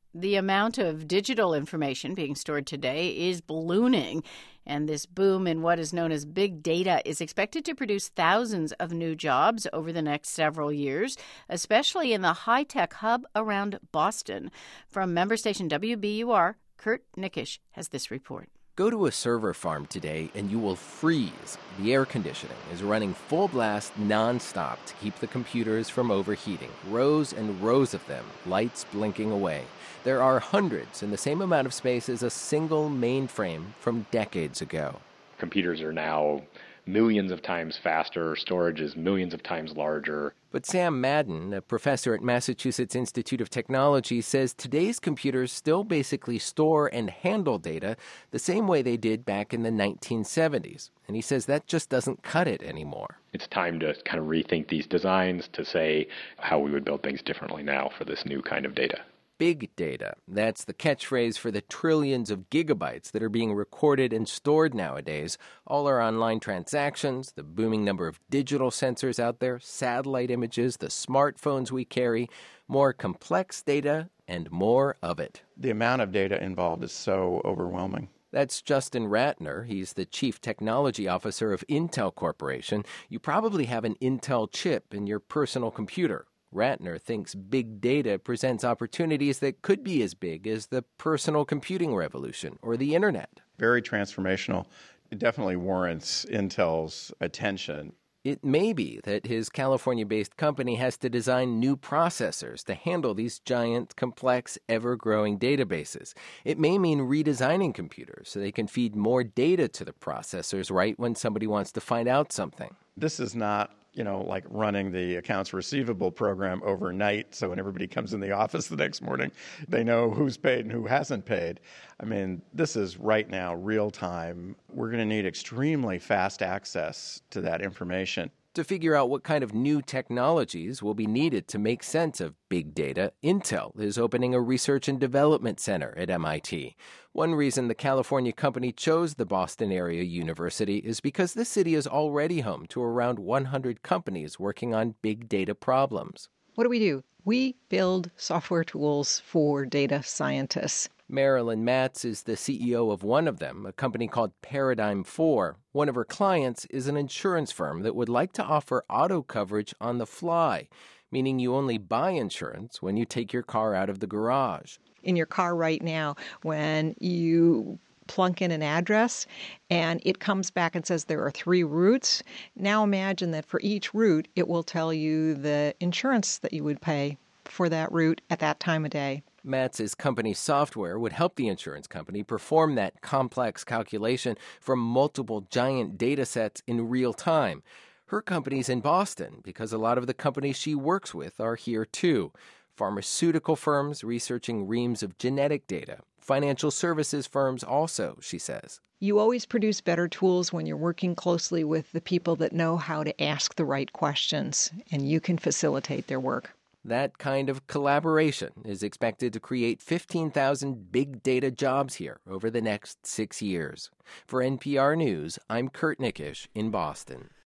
The amount of digital information being stored today is ballooning, and this boom in what is known as big data is expected to produce thousands of new jobs over the next several years, especially in the high-tech hub around Boston. From member station WBUR, Kurt Nickisch has this report. Go to a server farm today and you will freeze. The air conditioning is running full blast nonstop to keep the computers from overheating. Rows and rows of them, lights blinking away. There are hundreds in the same amount of space as a single mainframe from decades ago. Computers are now millions of times faster, storage is millions of times larger. But Sam Madden, a professor at Massachusetts Institute of Technology, says today's computers still basically store and handle data the same way they did back in the 1970s. And he says that just doesn't cut it anymore. It's time to kind of rethink these designs to say how we would build things differently now for this new kind of data. Big data. That's the catchphrase for the trillions of gigabytes that are being recorded and stored nowadays. All our online transactions, the booming number of digital sensors out there, satellite images, the smartphones we carry, more complex data and more of it. The amount of data involved is so overwhelming. That's Justin Ratner. He's the Chief Technology Officer of Intel Corporation. You probably have an Intel chip in your personal computer. Ratner thinks big data presents opportunities that could be as big as the personal computing revolution or the internet. Very transformational. It definitely warrants Intel's attention. It may be that his California-based company has to design new processors to handle these giant, complex, ever-growing databases. It may mean redesigning computers so they can feed more data to the processors right when somebody wants to find out something. This is not like running the accounts receivable program overnight, so when everybody comes in the office the next morning, they know who's paid and who hasn't paid. I mean, this is right now, real time. We're going to need extremely fast access to that information. To figure out what kind of new technologies will be needed to make sense of big data, Intel is opening a research and development center at MIT. One reason the California company chose the Boston area university is because the city is already home to around 100 companies working on big data problems. What do? We build software tools for data scientists. Marilyn Matz is the CEO of one of them, a company called Paradigm 4. One of her clients is an insurance firm that would like to offer auto coverage on the fly, meaning you only buy insurance when you take your car out of the garage. In your car right now, when you plunk in an address and it comes back and says there are 3 routes, now imagine that for each route, it will tell you the insurance that you would pay for that route at that time of day. Matz's company software would help the insurance company perform that complex calculation from multiple giant data sets in real time. Her company's in Boston because a lot of the companies she works with are here too. Pharmaceutical firms researching reams of genetic data. Financial services firms also, she says. You always produce better tools when you're working closely with the people that know how to ask the right questions, and you can facilitate their work. That kind of collaboration is expected to create 15,000 big data jobs here over the next 6 years. For NPR News, I'm Kurt Nickisch in Boston.